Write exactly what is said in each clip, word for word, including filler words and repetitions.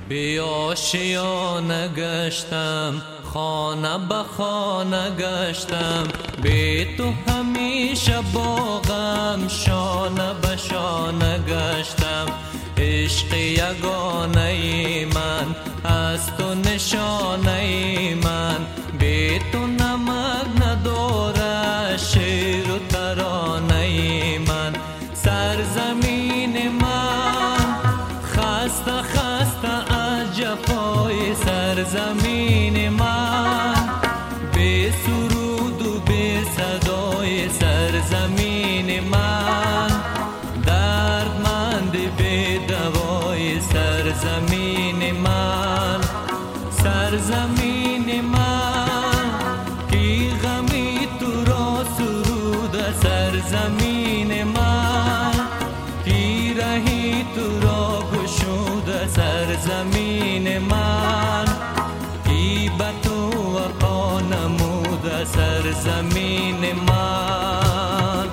بی آشیانه گشتم، خانه به خانه گشتم، بی تو همیشه با غم شانه به شانه گشتم. عشق یگانه من از تو نشانه من، بی تو نمک نداره شعر و ترانه من. سرزمین من خسته خسته از جفای سرزمین من، بی سرود و بی صدای سرزمین من، دردمند بی دوای سرزمین من. سرزمین من کی غمی تو را سرود، سرزمین من کی رهی تو را گشود، سرزمین من کی به تو وفا نمود، سرزمین من.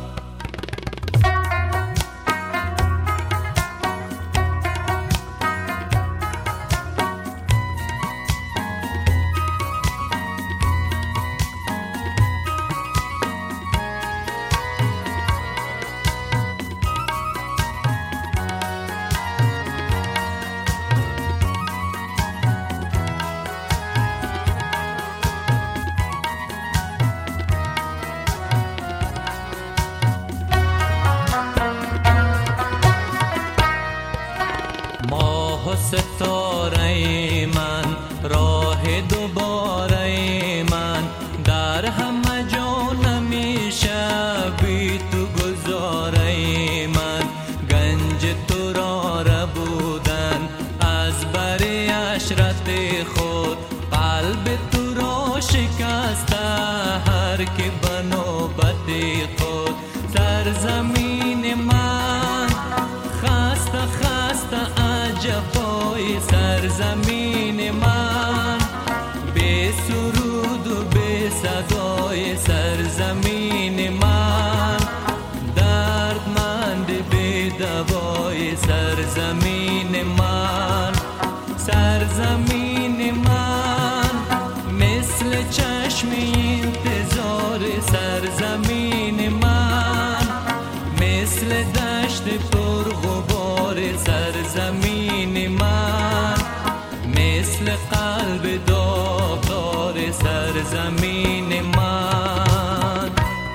ماه و ستاره من راه دوباره من، در همه جا نمیشه بی تو گذاره من. گنج تو را ربودن از بر عشرت خود، قلب تو را شکسته هر که به نوبت خود. سرزمین من خسته خسته از جفای سرزمین من، بی سرود و بی صدای سرزمین من، دردمند بی دوای سرزمین من. سرزمین من مثل چشم انتظار سرزمین من، مثل دشت پر غبار سرزمین من، مثل قلب داغدار سرزمین من.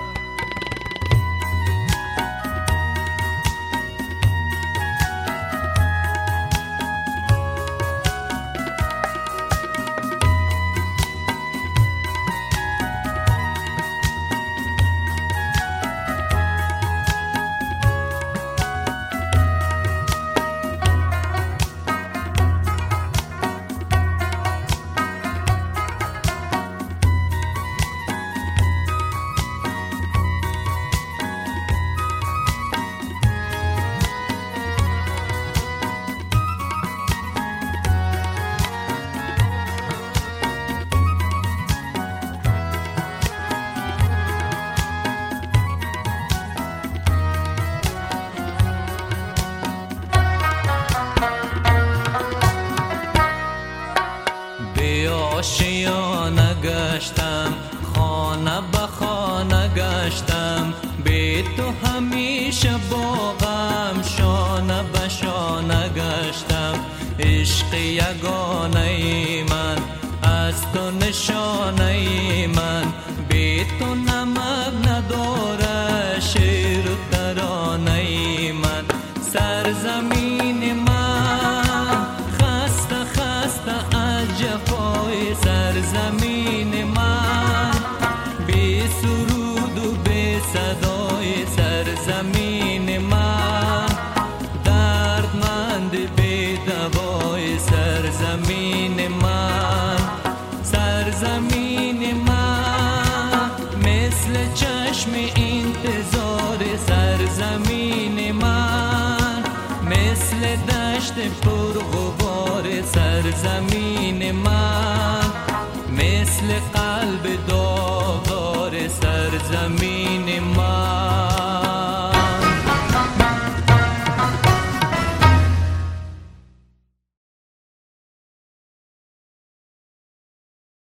آشیانه گشتم، خانه به خانه گشتم، بی تو همیشه با غم شانه به شانه گشتم. عشق یگانه من از تو نشانه من، بی تو نمک نداره شعر و ترانه من. سرزمین من خسته خسته از جفای سرزمین من، بی سرود و بی صدای سرزمین من، دردمند بی دوای سرزمین من. سرزمین من مثل چشم انتظار سرزمین من، مثل دشت پر غبار سرزمین من، مثل قلب داغدار سرزمین من.